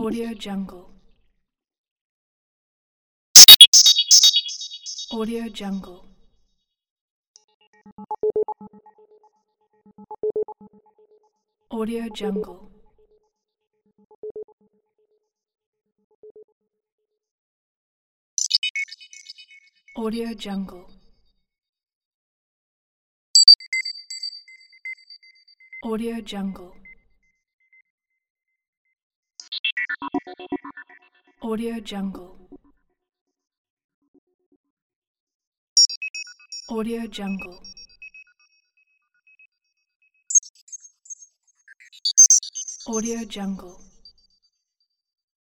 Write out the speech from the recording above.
Audio Jungle. Audio Jungle. Audio Jungle. Audio Jungle. Audio Jungle. Audio Jungle. Audio Jungle. Audio Jungle.